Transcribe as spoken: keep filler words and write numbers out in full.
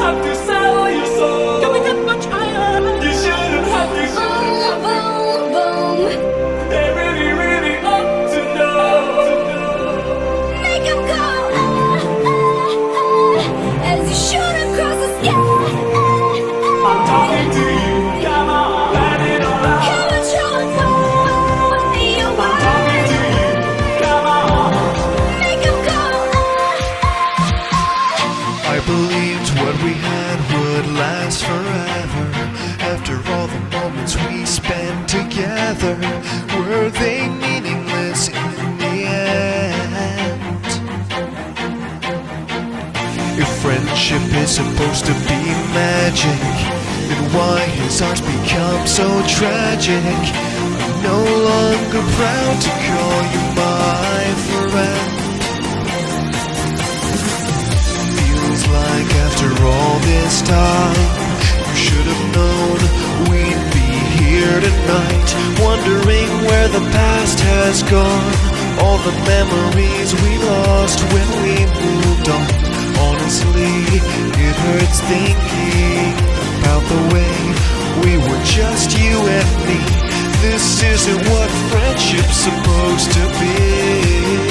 have to sell your soul. Can we get much higher? You shouldn't have to. Boom, boom, boom. They really, really ought to know. Make 'em go ah, ah, ah, as you shoot across the sky. I'm talking to you. Come on, let it all out. Come on, show 'em what you I'm want. talking to you. Come on. Make 'em go ah, I believed what we had would last forever. After all the moments we spent together, were they meaningless in the end? If friendship is supposed to be magic, then why has ours become so tragic? I'm no longer proud to call you my friend. Feels like after all this time, you should have known we'd be here tonight, wondering where the past has gone, all the memories we lost when we moved on. Honestly, it hurts thinking about the way we were just you and me. This isn't what friendship's supposed to be.